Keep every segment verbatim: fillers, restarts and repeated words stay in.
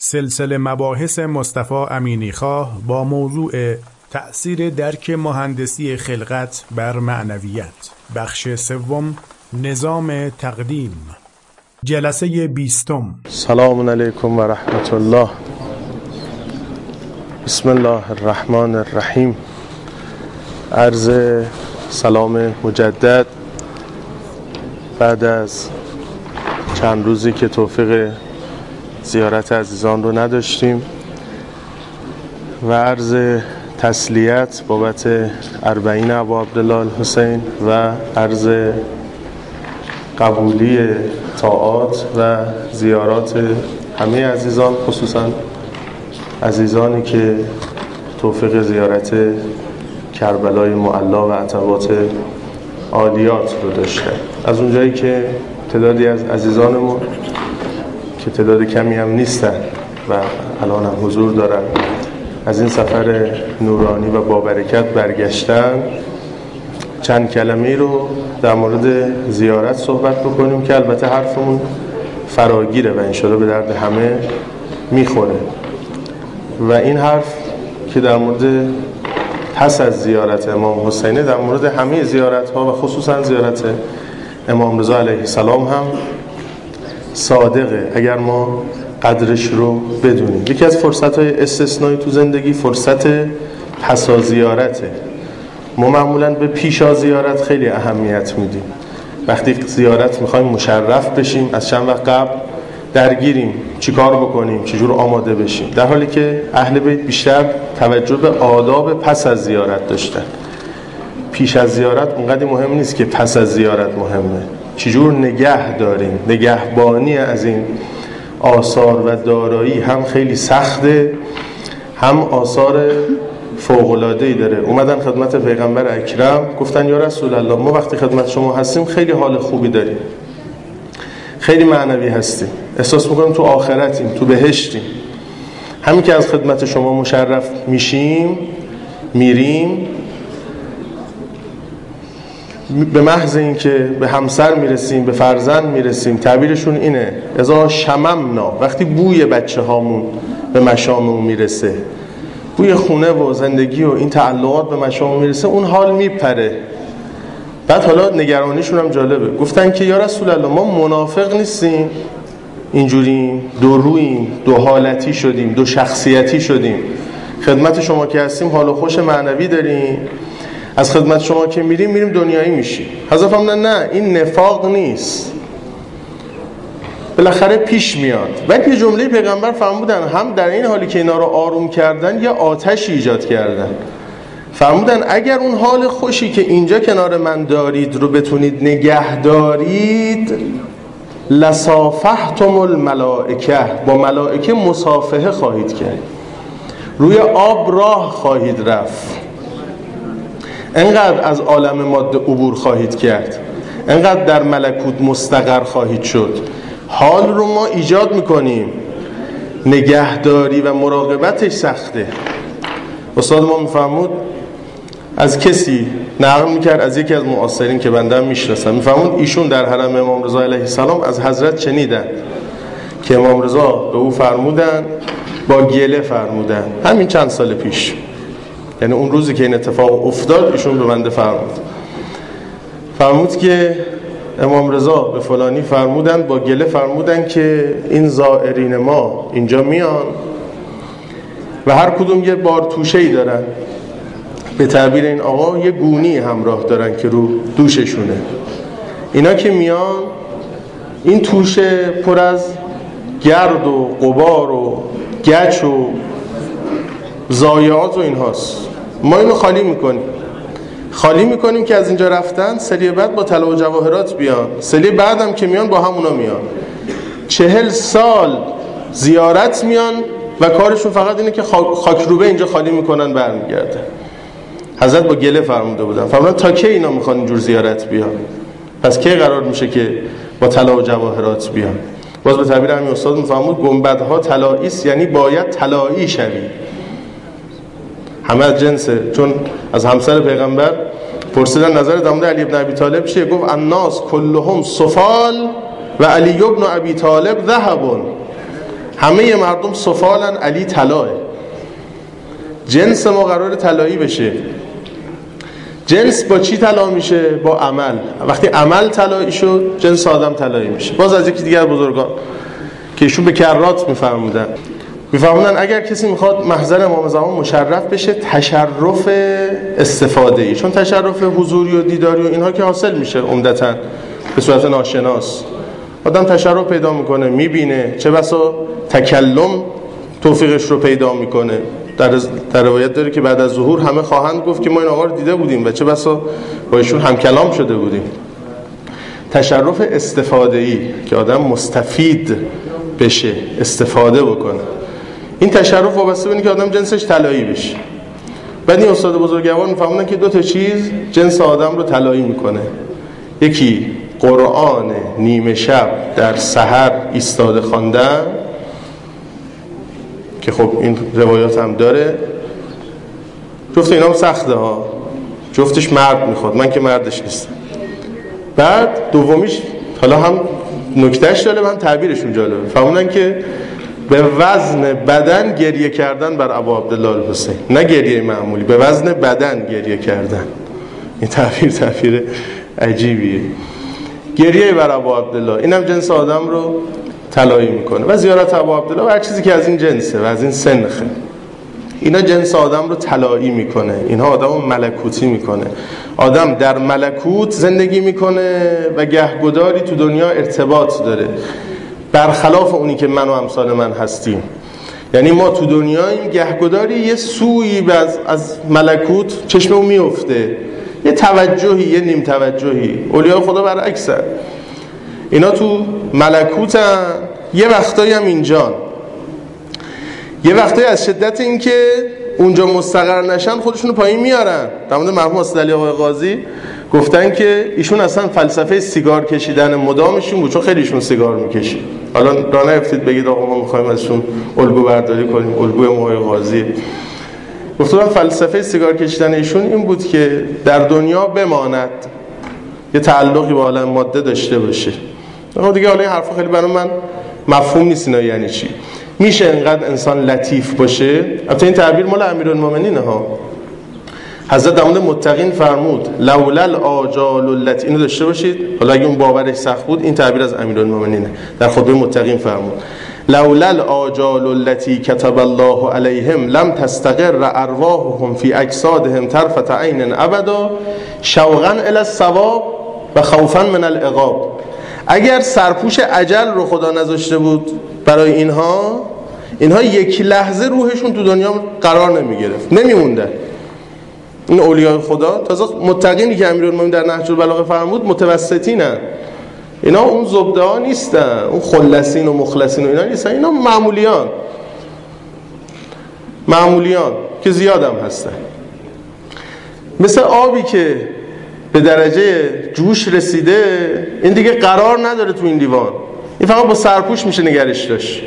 سلسله مباحث مصطفی امینیخواه با موضوع تأثیر درک مهندسی خلقت بر معنویت، بخش سوم، نظام تقدیم، جلسه بیستم. سلام علیکم و رحمت الله. بسم الله الرحمن الرحیم. عرض سلام مجدد بعد از چند روزی که توفیق زیارت عزیزان رو نداشتیم و عرض تسلیت بابت اربعین ابا عبدالله الحسین و عرض قبولی طاعات و زیارات همه عزیزان، خصوصا عزیزانی که توفیق زیارت کربلای معلا و عتبات عالیات رو داشتن. از اونجایی که تعدادی از عزیزانمون که تعداد کمی هم نیستن و الان هم حضور دارن از این سفر نورانی و با برکت برگشتن، چند کلمه‌ای رو در مورد زیارت صحبت بکنیم که البته حرفمون فراگیره و انشاءالله به درد همه میخوره. و این حرف که در مورد پس از زیارت امام حسینه، در مورد همه زیارت ها و خصوصا زیارت امام رضا علیه السلام هم صادقه اگر ما قدرش رو بدونیم. یکی از فرصت های استثنایی تو زندگی فرصت پسا زیارته. ما معمولا به پیشا زیارت خیلی اهمیت میدیم. وقتی زیارت میخوایم مشرف بشیم از چند وقت قبل درگیریم چی کار بکنیم، چجور آماده بشیم، در حالی که اهل بیت بیشتر توجه به آداب پس از زیارت داشتن. پیش از زیارت اونقدر مهم نیست که پس از زیارت مهمه. چجور نگه داریم، نگهبانی از این آثار و دارایی هم خیلی سخته، هم آثار فوق‌العاده‌ای داره. اومدن خدمت پیغمبر اکرم گفتن یا رسول الله، ما وقتی خدمت شما هستیم خیلی حال خوبی داریم، خیلی معنوی هستیم، احساس میکنیم تو آخرتیم، تو بهشتیم. همین که از خدمت شما مشرف میشیم میریم، به محض این که به همسر میرسیم، به فرزند میرسیم، تعبیرشون اینه اذا شممنا، وقتی بوی بچه هامون به مشاممون میرسه، بوی خونه و زندگی و این تعلقات به مشاممون میرسه، اون حال میپره. بعد حالا نگرانیشون هم جالبه، گفتن که یا رسول الله ما منافق نیستیم، اینجوریم، دو روییم، دو حالتی شدیم، دو شخصیتی شدیم، خدمت شما که هستیم حال و خوش معنوی داریم، از خدمت شما که میریم میریم دنیایی میشیم. حضرت فرمودن نه، این نفاق نیست، بالاخره پیش میاد. ولی یه جمله پیغمبر فرمودن هم در این حالی که اینا رو آروم کردن یه آتش ایجاد کردن. فرمودن اگر اون حال خوشی که اینجا کنار من دارید رو بتونید نگه دارید، لصافحتم الملائکه، با ملائکه مصافحه خواهید کرد، روی آب راه خواهید رفت، انقدر از عالم ماده عبور خواهید کرد، انقدر در ملکوت مستقر خواهید شد. حال رو ما ایجاد میکنیم، نگهداری و مراقبتش سخته. استاد ما میفرمود، از کسی نقل میکرد از یکی از معاصرین که بنده هم میشناسم، میفرمود ایشون در حرم امام رضا علیه السلام از حضرت شنیدن که امام رضا به او فرمودن، با گله فرمودن، همین چند سال پیش، یعنی اون روزی که این اتفاق افتاد ایشون به بنده فرمود فرمود که امام رضا به فلانی فرمودن، با گله فرمودن که این زائرین ما اینجا میان و هر کدوم یه بار توشه‌ای دارن، به تعبیر این آقا یه گونی همراه دارن که رو دوششونه. اینا که میان این توشه پر از گرد و غبار و گچ و ضایعات و این هاست. ما اینو خالی میکنیم خالی میکنیم که از اینجا رفتن سری بعد با طلا و جواهرات بیان، سری بعد هم که میان با همونا میان، چهل سال زیارت میان و کارشون فقط اینه که خاکروبه اینجا خالی میکنن برمیگردن. حضرت با گله فرموده بودن، فرمودن تا کی اینا میخوان اینجور زیارت بیان؟ پس کی قرار میشه که با طلا و جواهرات بیان؟ باز به تعبیر همین استاد میفرمود گنبدها طلایی است، یعنی باید طلایی شوی. همه از جنسه. چون از همسر پیغمبر پرسیدن نظر در مورد علی ابن ابی طالب چیه؟ گفت الناس کلهم سفال و علی ابن ابی طالب ذهب. همه مردم سفالن، علی طلاه. جنس ما قرار طلایی بشه. جنس با چی طلا میشه؟ با عمل. وقتی عمل طلایی شد، جنس آدم طلایی میشه. باز از یکی دیگر بزرگان که ایشون به کرات میفهمودن میفهمودن اگر کسی میخواد محضر امام زمان مشرف بشه، تشرف استفاده ای، چون تشرف حضوری و دیداری و اینها که حاصل میشه عمدتاً به صورت ناشناس، آدم تشرف پیدا میکنه، میبینه، چه بسا تکلم توفیقش رو پیدا میکنه. در در روایت داره که بعد از ظهور همه خواهند گفت که ما این آقا رو دیده بودیم و چه بسا با ایشون هم کلام شده بودیم. تشرف استفاده ای که آدم مستفید بشه، استفاده بکنه. این تشرف وابسته به اینه که آدم جنسش طلایی بشه. بعد این استاد بزرگوار میفهمونن که دو تا چیز جنس آدم رو طلایی میکنه. یکی قرآن نیمه شب در سحر ایستاده خواندن که خب این روایات هم داره. جفت اینا هم سخته ها، جفتش مرد میخواد، من که مردش نیستم. بعد دومیش حالا هم نکتهش جالب هم تعبیرشون جالبه، فهموندن که به وزن بدن گریه کردن بر ابا عبدالله الحسین، نه گریه معمولی، به وزن بدن گریه کردن. این تعبیر تعبیر عجیبیه. گریه بر ابا عبدالله اینم جنس آدم رو طلایی میکنه و زیارت ابا عبدالله و هر چیزی که از این جنسه و از این سنخه، اینا جنس آدم رو طلایی میکنه. اینها آدم رو ملکوتی میکنه. آدم در ملکوت زندگی میکنه و گهگداری تو دنیا ارتباط داره، برخلاف اونی که من و امثال من هستیم. یعنی ما تو دنیاییم، گهگداری یه سویی از, از ملکوت چشممون میفته، یه توجهی، یه نیم توجهی. اولیاء خدا برعکسن، اینا تو ملکوتن، یه وقتایی هم اینجان، یه وقتایی از شدت این که اونجا مستقر نشن خودشونو پایین میارن. در مورد مرحوم استاد علی آقای قاضی گفتن که ایشون اصلا فلسفه سیگار کشیدن مدامشون بود، چون خیلی ایشون سیگار میکشید. حالا راه نیفتید بگید آقا ما میخوایم ازشون الگو برداری کنیم، الگوی موهای قاضی. گفتن فلسفه سیگار کشیدن ایشون این بود که در دنیا بماند، یه تعلقی با عالم ماده داشته باشه. اما دیگه حالا این حرفا خیلی برای من مفهوم نیست اینا یعنی چی. میشه انقدر انسان لطیف باشه؟ البته این تعبیر مال امیرالمومنین ها. حضرت در مورد متقین فرمود لولا الاجال التي، اینو داشته باشید، حالا اگه اون باورش سخت بود این تعبیر از امیرالمومنینه، در خطبه متقین فرمود لولا الاجال التي كتب الله عليهم لم تستقر ارواحهم في اجسادهم طرفة عین ابدا شوقا الى الثواب و خوفا من العقاب. اگر سرپوش اجل رو خدا نذاشته بود برای اینها، اینها یک لحظه روحشون تو دنیا قرار نمی گرفت، نمی موندن. این اولیاء خدا، تازه متقینی که امیرالمومنین در نهج البلاغه فرمود متوسطینن، اینا اون زبده ها نیستن، اون خلصین و مخلصین و اینا نیستن، اینا معمولیان معمولیان که زیادم هستن. مثل آبی که به درجه جوش رسیده، این دیگه قرار نداره تو این لیوان، این فقط با سرپوش میشه نگرش داشت.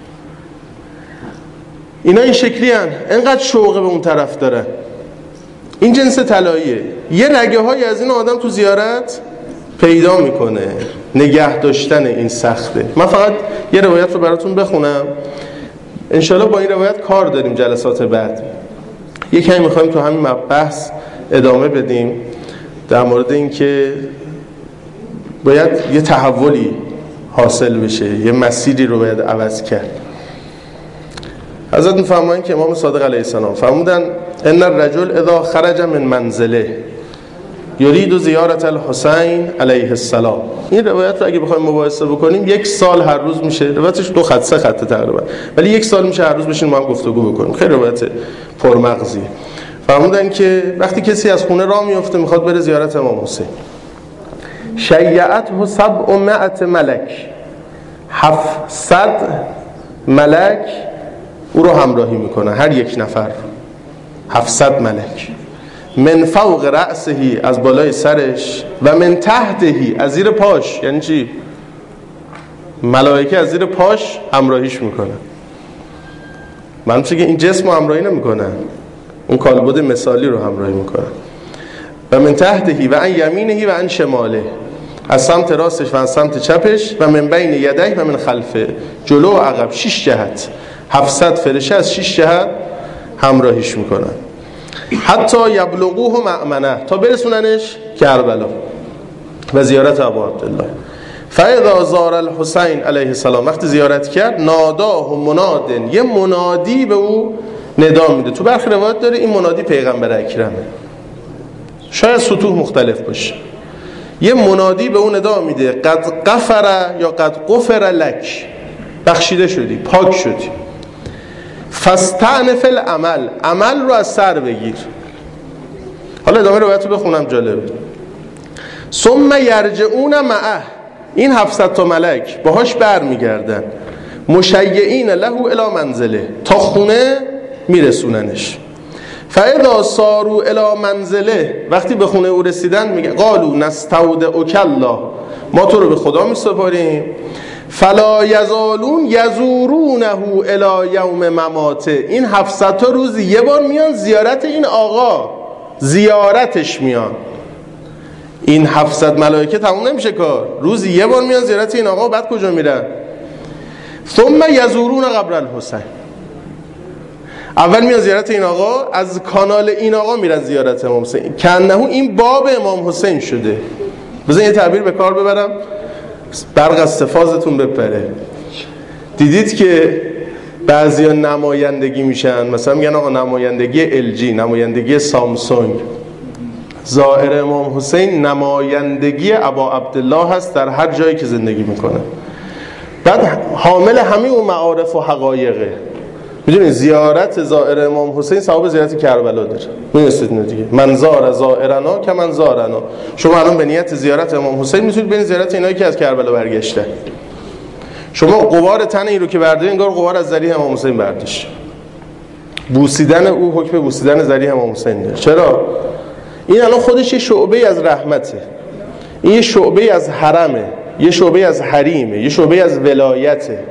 اینا این شکلی هن، انقدر شوق به اون طرف دارن. این جنس طلاییه. یه رگه های از این آدم تو زیارت پیدا میکنه. نگه داشتن این سخته. من فقط یه روایت رو براتون بخونم، انشالله با این روایت کار داریم جلسات بعد. یکی هم میخوایم تو همین بحث ادامه بدیم در مورد این که باید یه تحولی حاصل بشه، یه مسیری رو باید عوض کرد. حضرت میفرمایند که امام صادق علیه السلام فرمودن ان الرجل اذا خرج من منزله یرید زیارت الحسین علیه السلام. این روایت رو اگه بخوایم مباحثه بکنیم یک سال هر روز میشه، روایتش دو خط سه خط تقریبا، ولی یک سال میشه هر روز بشین ما هم گفتگو بکنیم. خیلی روایت پرمغزی. فرمودن که وقتی کسی از خونه راه میفته میخواد بره زیارت امام حسین، شیعته سبعمائة ملک، هفتصد ملک او رو همراهی میکنه، هر یک نفر هفتصد ملک، من فوق رأسهی از بالای سرش و من تحتهی از زیر پاش. یعنی چی؟ ملائکه از زیر پاش همراهیش میکنن. من میشه که این جسم رو همراهی نمیکنن، اون کالبد مثالی رو همراهی میکنن. و من تحتهی و عن یمینهی و عن شماله، از سمت راستش و از سمت چپش و من بین یدیه و من خلفه، جلو و عقب، شش جهت، هفتصد فرشه از شش جهت همراهیش میکنن حتی یبلغوه مأمنه، تا برسوننش کربلا و زیارت ابو عبدالله. فاذا زار الحسین علیه السلام، وقتی زیارت کرد، ناداه منادن، یه منادی به او ندا میده. تو برخی روایت داره این منادی پیغمبر اکرمه، شاید سطوح مختلف باشه. یه منادی به اون ندا میده قد غفر یا قد غفر لک، بخشیده شدی، پاک شدی. فاستأنف العمل، عمل رو از سر بگیر. حالا ادامه روایت رو بخونم، جالب. ثم یرجعون معه، این هفتصد تا ملک باهاش بر میگردن، مشیعین له الی منزله، تا خونه میرسوننش. فاذا صاروا الی منزله، وقتی به خونه او رسیدن میگه قالوا نستودعک الله، ما تو رو به خدا میسپاریم. فلا یزالون یزورونه الی یوم مماته، این هفتصد تا روز یه بار میان زیارت این آقا، زیارتش میان. این هفتصد ملائکه تموم نمیشه کار، روزی یه بار میان زیارت این آقا. بعد کجا میرن؟ ثم یزورون قبر الحسین، اول میان زیارت این آقا، از کانال این آقا میرن زیارت امام حسین، کنه این باب امام حسین شده. بذار یه تعبیر به کار ببرم برق از استفازتون بپره. دیدید که بعضیا نمایندگی میشن، مثلا میگن آقا نمایندگی ال جی، نمایندگی سامسونگ. زائر امام حسین نمایندگی ابا عبدالله هست در هر جایی که زندگی میکنه. بعد حامل همه اون معارف و حقایقه. میدونید زیارت زائر امام حسین ثواب زیارت کربلا داره. میدونید نه دیگه، من زار زائرنا که من زارنا. شما الان به نیت زیارت امام حسین میتونید برید زیارت اینایی که از کربلا برگشته. شما غبار تن این رو که بردارید، انگار غبار از ذریح امام حسین برداشت. بوسیدن او حکم بوسیدن ذریح امام حسین داره. چرا؟ این الان خودش یه شعبه از رحمته، این یه شعبه از حرمه، یه شعبه از حریمه، یه شعبه از ولایته.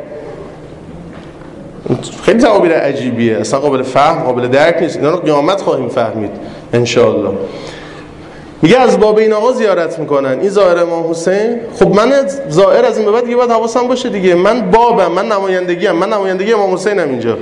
خیلی تعابیر عجیبیه، اصلا قابل فهم، قابل درک نیست. اینا رو قیامت خواهیم فهمید انشاءالله. میگه از باب این آقا زیارت میکنن، این زائر امام حسین. خب من زائر از این به بعد دیگه باید حواسم باشه دیگه، من بابم، من نمایندگیم، من نمایندگی امام حسینم اینجا،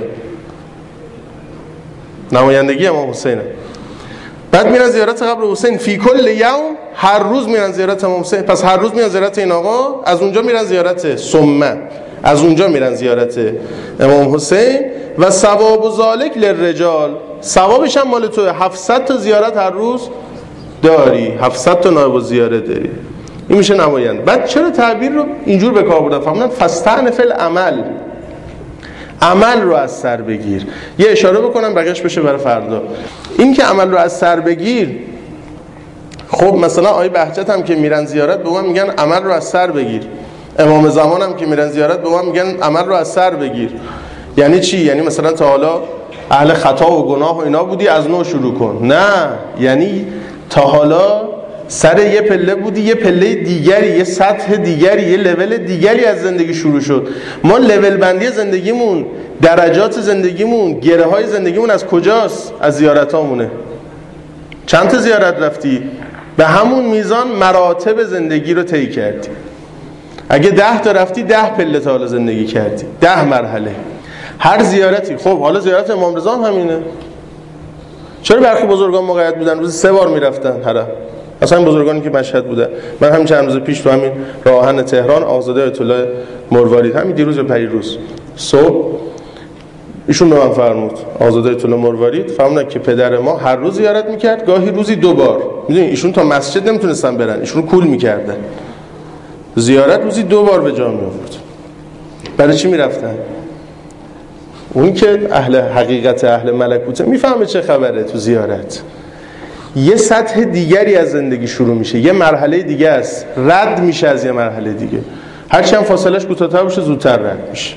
نمایندگی امام حسینم. بعد میرن زیارت قبر حسین فی کل یوم، هر روز میرن زیارت امام حسین. پس هر روز میرن زیارت این آقا، از اونجا میرن زیارت سمه، از اونجا میرن زیارت امام حسین. و ثواب و ذالک للرجال، ثوابش هم مال تو، هفتصد تا زیارت هر روز داری، هفتصد تا نایب الزیاره داری. این میشه نماینده. بعد چرا تعبیر رو اینجور به کار بردن؟ فهمیدن فاستأنف العمل، عمل رو از سر بگیر. یه اشاره بکنم بقیش بشه برای فردا. این که عمل رو از سر بگیر، خب مثلا آیه بهجت هم که میرن زیارت به ما میگن عمل رو از سر بگیر، امام زمان هم که میرن زیارت به ما میگن عمل رو از سر بگیر. یعنی چی؟ یعنی مثلا تا حالا اهل خطا و گناه و اینا بودی، از نو شروع کن. نه، یعنی تا حالا سر یه پله بودی، یه پله دیگری، یه سطح دیگری، یه لول دیگری از زندگی شروع شد. ما لول بندی زندگیمون، درجات زندگیمون، گره های زندگیمون از کجاست؟ از زیارتامونه. چند تا زیارت رفتی؟ به همون میزان مراتب زندگی رو طی کردی. اگه ده تا رفتی، ده پله تا حالا زندگی کردی، ده مرحله. هر زیارتی. خب حالا زیارت امام رضا هم همینه. چرا برخی بزرگان مقید بودن روز سه بار میرفتن حرم؟ اصلا بزرگانی که مشهد بودن. من همین چند روز پیش تو همین راهن تهران آزاده آیت الله مروارید، همین دیروز و پریروز صبح ایشون به من فرمود، آزاده آیت الله مروارید فرمودن که پدر ما هر روز زیارت میکرد، گاهی روزی دو بار. میدونی ایشون تا مسجد نمیتونستن برن، ایشون کول میکردن. زیارت روزی دو بار به جا میآورد. برای چی میرفتن؟ اون که اهل حقیقت، اهل ملکوته، میفهمه چه خبره تو زیارت. یه سطح دیگری از زندگی شروع میشه، یه مرحله دیگه است، رد میشه از یه مرحله دیگه. هرچی هم فاصلش کوتاه‌تر بشه زودتر رد میشه.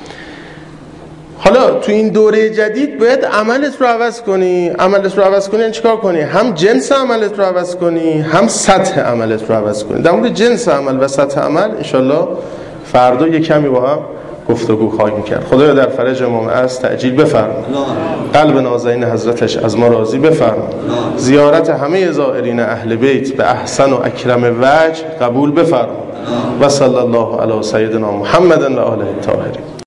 حالا تو این دوره جدید باید عملت رو عوض کنی. عملت رو عوض کنی یعنی چیکار کنی؟ هم جنس عملت رو عوض کنی، هم سطح عملت رو عوض کنی. در مورد جنس عمل و سطح عمل انشالله فردا یه کمی با هم گفتگو خواهیم کرد. خدایا در فرج امام عصر تعجیل بفرما، قلب نازنین حضرتش از ما راضی بفرما، زیارت همه زائرین اهل بیت به احسن و اکرم وجه قبول بفرما. و صلی الله علی سیدنا محمد و آله الطاهرین.